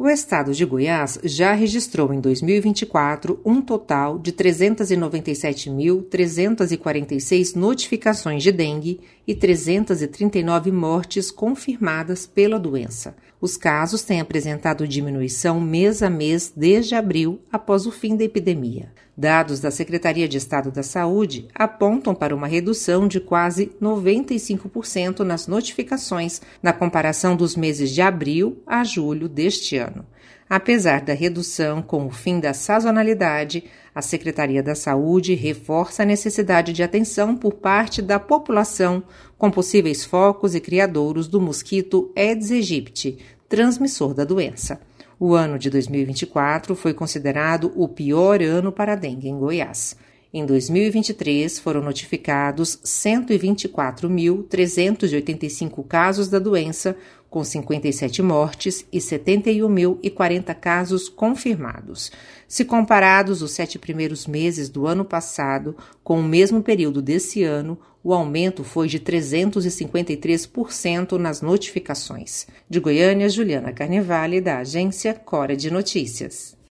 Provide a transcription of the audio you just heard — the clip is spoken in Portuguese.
O estado de Goiás já registrou em 2024 um total de 397.346 notificações de dengue e 339 mortes confirmadas pela doença. Os casos têm apresentado diminuição mês a mês desde abril, após o fim da epidemia. Dados da Secretaria de Estado da Saúde apontam para uma redução de quase 95% nas notificações na comparação dos meses de abril a julho deste ano. Apesar da redução com o fim da sazonalidade, a Secretaria da Saúde reforça a necessidade de atenção por parte da população com possíveis focos e criadouros do mosquito Aedes aegypti, transmissor da doença. O ano de 2024 foi considerado o pior ano para a dengue em Goiás. Em 2023, foram notificados 124.385 casos da doença, com 57 mortes e 71.040 casos confirmados. Se comparados os 7 primeiros meses do ano passado com o mesmo período desse ano, o aumento foi de 353% nas notificações. De Goiânia, Juliana Carnevale, da agência Cora de Notícias.